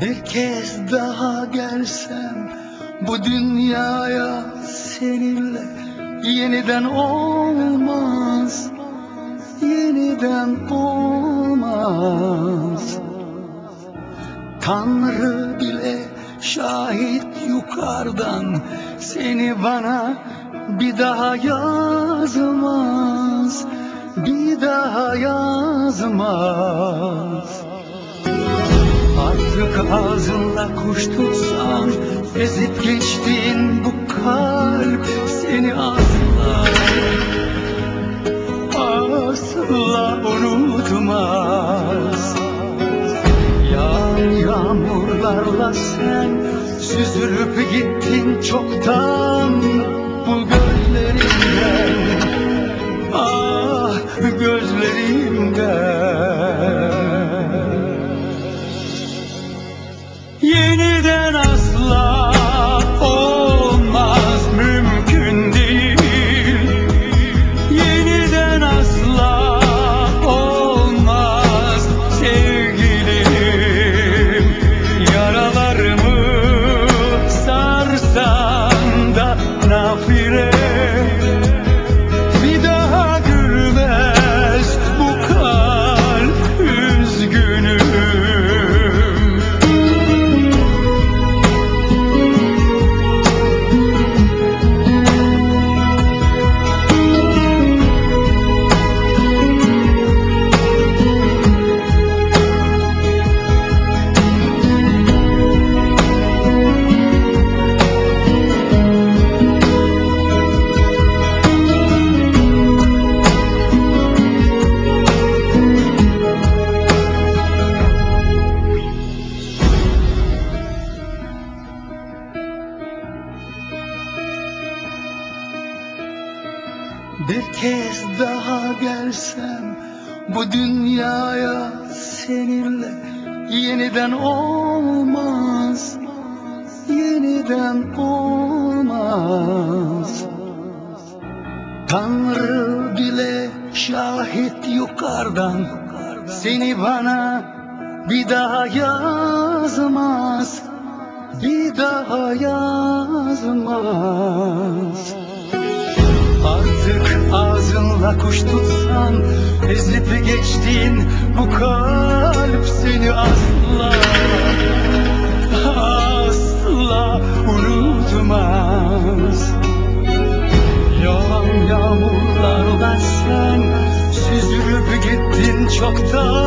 Bir kez daha gelsem bu dünyaya seninle yeniden olmaz, yeniden olmaz. Tanrı bile şahit yukarıdan, seni bana bir daha yazmaz, bir daha yazmaz. Artık ağzınla kuş tutsan, ezip geçtiğin bu kalp seni asla, asla unutmaz. Yağmurlarla sen süzülüp gittin çoktan bu gözlerimden, ah gözlerimden. Yeniden asla olmaz, mümkün değil. Yeniden asla olmaz sevgilim. Yaralarımı sarsan da nafile, bir daha gülmez bu kalp, üzgünüm. Bir kez daha gelsem bu dünyaya seninle yeniden olmaz, yeniden olmaz. Tanrı bile şahit yukarıdan, seni bana bir daha yazmaz, bir daha yazmaz. Artık ağzınla kuş tutsan, ezip geçtiğin bu kalp seni asla, asla unutmaz. Yağan yağmurlarla sen süzülüp gittin çoktan